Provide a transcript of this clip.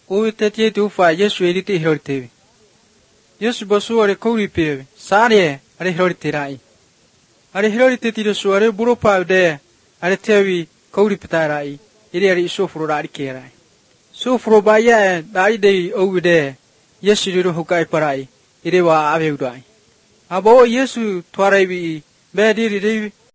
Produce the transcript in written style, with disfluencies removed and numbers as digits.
O tete to fa Yesu edite hirte. Yesu basu are kori pe. Sare are hirte rai. Are hirte tiro suare buro pa de. Are tewi kori patarai. Iri are sofro rai kerai. Sofro baya dai de over de. Yesu ro hukai parai. Iri wa ave udai. Abo Yesu twarai bi. Bedi